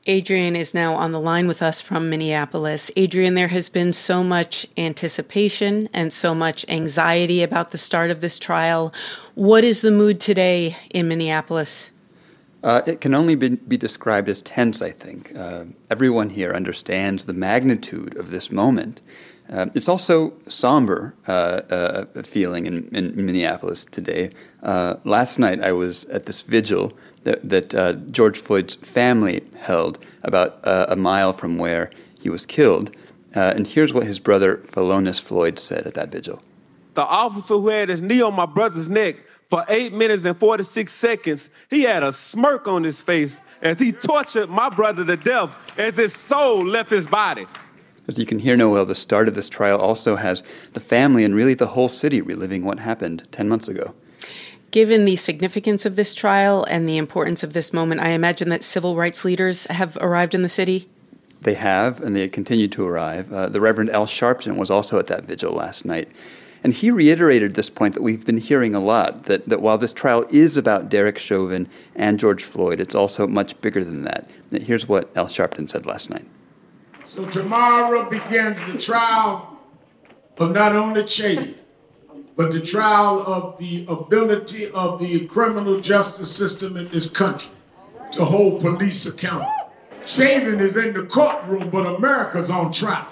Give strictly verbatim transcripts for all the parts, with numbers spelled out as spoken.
Adrian is now on the line with us from Minneapolis. Adrian, there has been so much anticipation and so much anxiety about the start of this trial. What is the mood today in Minneapolis? Uh, it can only be, be described as tense, I think. Uh, everyone here understands the magnitude of this moment. Uh, it's also somber uh, uh, feeling in, in Minneapolis today. Uh, last night I was at this vigil that, that uh, George Floyd's family held about uh, a mile from where he was killed. Uh, and here's what his brother, Philonise Floyd, said at that vigil. The officer who had his knee on my brother's neck for eight minutes and forty-six seconds, he had a smirk on his face as he tortured my brother to death as his soul left his body. As you can hear, Noel, the start of this trial also has the family and really the whole city reliving what happened ten months ago. Given the significance of this trial and the importance of this moment, I imagine that civil rights leaders have arrived in the city? They have, and they continue to arrive. Uh, the Reverend Al Sharpton was also at that vigil last night. And he reiterated this point that we've been hearing a lot, that, that while this trial is about Derek Chauvin and George Floyd, it's also much bigger than that. Here's what Al Sharpton said last night. So tomorrow begins the trial of not only Chauvin, but the trial of the ability of the criminal justice system in this country to hold police accountable. Chauvin is in the courtroom, but America's on trial.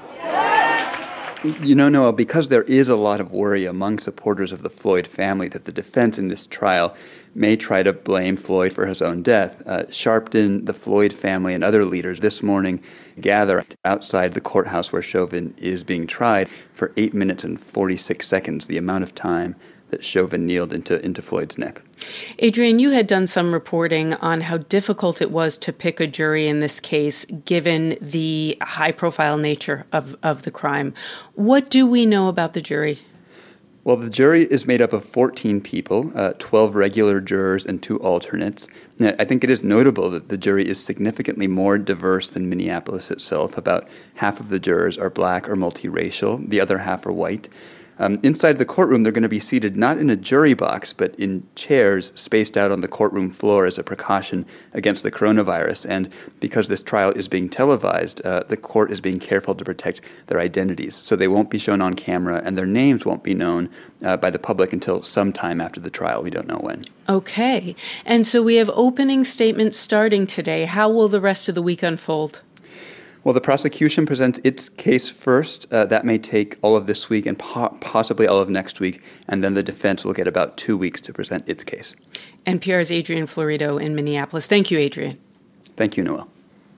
You know, Noel, because there is a lot of worry among supporters of the Floyd family that the defense in this trial may try to blame Floyd for his own death, uh, Sharpton, the Floyd family, and other leaders this morning gather outside the courthouse where Chauvin is being tried for eight minutes and forty-six seconds, the amount of time that Chauvin kneeled into, into Floyd's neck. Adrian, you had done some reporting on how difficult it was to pick a jury in this case, given the high-profile nature of, of the crime. What do we know about the jury? Well, the jury is made up of fourteen people, uh, twelve regular jurors and two alternates. Now, I think it is notable that the jury is significantly more diverse than Minneapolis itself. About half of the jurors are black or multiracial. The other half are white. Um, inside the courtroom, they're going to be seated not in a jury box, but in chairs spaced out on the courtroom floor as a precaution against the coronavirus. And because this trial is being televised, uh, the court is being careful to protect their identities. So they won't be shown on camera, and their names won't be known uh, by the public until sometime after the trial. We don't know when. Okay. And so we have opening statements starting today. How will the rest of the week unfold? Well, the prosecution presents its case first. Uh, that may take all of this week and po- possibly all of next week, and then the defense will get about two weeks to present its case. N P R's Adrian Florido in Minneapolis. Thank you, Adrian. Thank you, Noel.